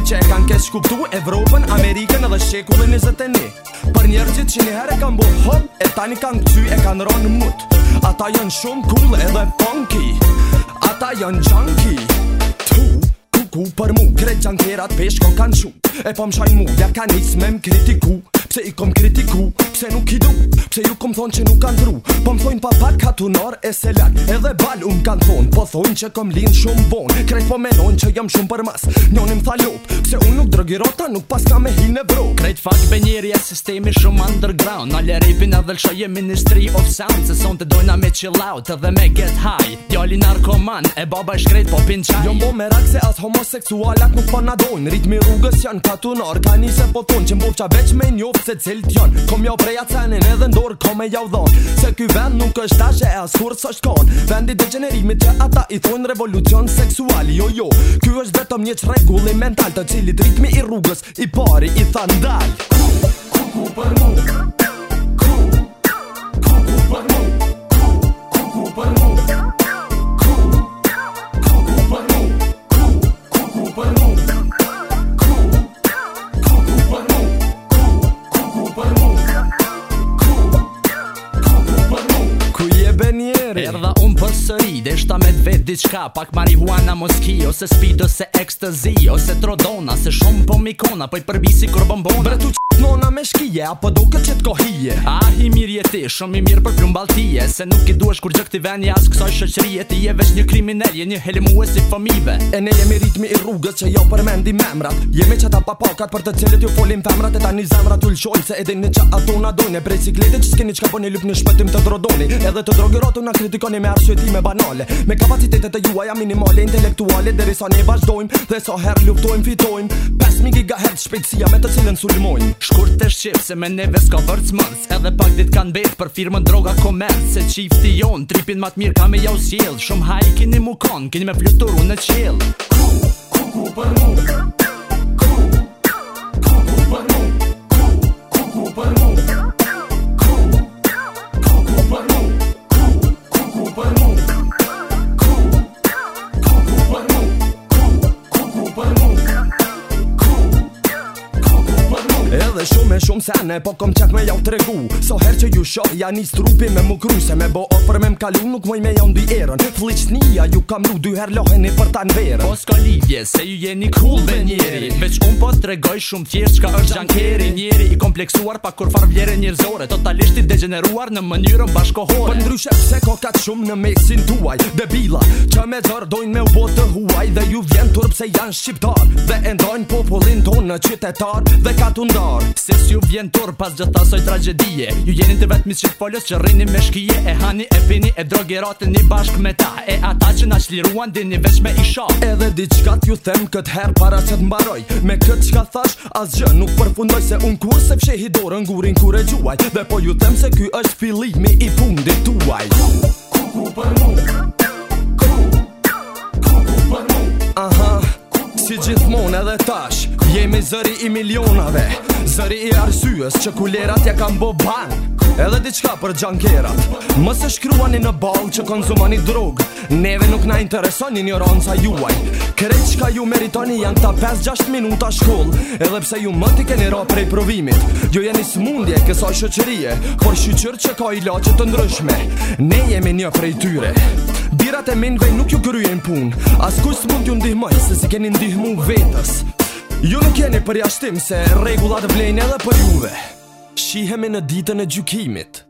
që e kanë kesh kuptu Evropën, Amerikën edhe shekullin 21. Për njerëzit që njëherë e kanë bo hop, e tani kanë këty e kanë ronë mut. Ata janë shumë cool edhe funky, ata janë junkie. Ku për mu, krejt jankerat peshko kanë shu. E po m'shajnë mu, ja ka nis me m'kritiku. Pse i kom kritiku, pse nuk i du, pse ju kom thonë që nuk kanë dru. Po m'thojnë pa pak hatunar e se lak, edhe bal m'kan thonë. Po thonë që kom linë shumë bon, krejt po menojnë që jam shumë për mas. Njoni m'tha lop, pse unë nuk drogirota, nuk pas ka me hinë e bro. Krejt fak benjeri e sistemi shumë underground. Nale rapin edhe lëshoje Ministry of Sound. Se son të dojna me chill out edhe me get high. Djali narkoman, e baba i shkrejt po pin qaj. Jo mbo me rak se as homoseksualat nuk po na dojnë. Ritmi rrugës janë katunar, ka nise po thonë që mbovqa veç me njoft se cilt janë. Kom jau preja cenin edhe ndorë kom e jau dhonë. Se ky vend nuk është tash e as kur s'është kon. Vendi degenerimit që ata i thonë revolucion seksual. Jo jo, ky është vetëm një çrregull mental të cilit ritmi i rrugës i pari i tha ndal. Ku për mu, ku për mu, ku për mu, ku për mu, ku për mu, Erdha unë për sëri, deshta me t'vet diçka. Pak marihuana moski, ose speed, ose ecstasy, ose trodona. Se shumë po mikona, po i përbisi kur bombona. Bretu nona me shkije, apo do këtë qëtë kohije. I mirë jeti, shumë i mirë për plumbaltije. Se nuk i duesh kur gjë këti venja as kësaj shoqërije. Ti je veç një kriminel, je një helmues i fëmive. E ne jemi ritmi i rrugës që jo përmendi memrat. Jemi qëta papakat për të cilët ju folim femrat. E tani zemrat u lëshojnë se edin një që ato na dojnë. E prej sikletit që s'keni qka po një lyp në shpëtim të drodoni. Edhe të drogeratu na kritikoni me arsyetime banale. Me kapacitetet e juaja minimale, intelektuale. Derisa ne vazhdojmë dhe sa herë luftojmë, fitojmë 5000 GHz shpejtësia me të cilën sulmojmë. Shkurt të shqip se me neve s'ka vërc mërc. Edhe pak dit kanë bet për firmën droga komerc. Se qifti jon, tripin mat mirë ka me jau s'jell. Shumë haj kini mu kon, kini me fluturu në qell. Ku për mu, ku për mu, ku për mu, ku për mu, ku për mu, edhe shumë sene, po kom qef me jau t'regu. So her që ju shoh, ja nis trupi me mu kru. Se me bo ofër me m'kalu, nuk moj me jau ndi erën. Fliqnia ju kam lu, 2 her loheni për ta n'verën. Po s'ka lidhje, se ju jeni cool be njeri. Veç unë po t'regoj shumë thjesht qka është gjankeri. Njeri i kompleksuar pa kur far vlere njërzore. Totalisht i degeneruar në mënyrën bashkohore. Për ndryshe pse kokat shumë në mesin tuaj. Debila, që me zër dojnë me u bot të huaj. Dhe ju vjen turp se janë shqiptar. Dhe endojnë popullin tonë në qytetar. Dhe katundar. Se s'ju vjen tur pas gjitha soj tragedie. Ju jeni të vetëmis që folës që rrini me shkije. E hani, e pini, e drogerateni bashk me ta. E ata që na shliruan dini veç me isha. Edhe diçka t'ju them këtë her para që t'mbaroj. Me këtë qka thash, asgjë nuk përfundoj. Se unë kur se fshehi dorën gurin kur e gjuaj. Dhe po ju them se ky është fillimi i fundit tuaj. Ku për mu, ku për mu. Aha, si gjithmonë edhe tash jemi zëri i milionave. Zëri i arsyes që kulerat ja kam bo ban. Edhe diçka për gjankerat. Mos e shkruani në ball që konzumani drog. Neve nuk na intereson ignoranca juaj. Krejt qka ju meritoni janë ta 5-6 minuta shkoll. Edhe pse ju më t'i keni ra prej provimit. Jo jeni smundje kësaj shoqërie, por shqyqyr që ka ilaçe të ndryshme. Ne jemi një prej tyre. Birat e minve nuk ju kryen pun. As kush s'mund ju ndihmoj se si keni ndihmu vetës. Ju nuk jeni përjashtim se rregullat vlejnë edhe për juve. Shihemi në ditën e gjykimit.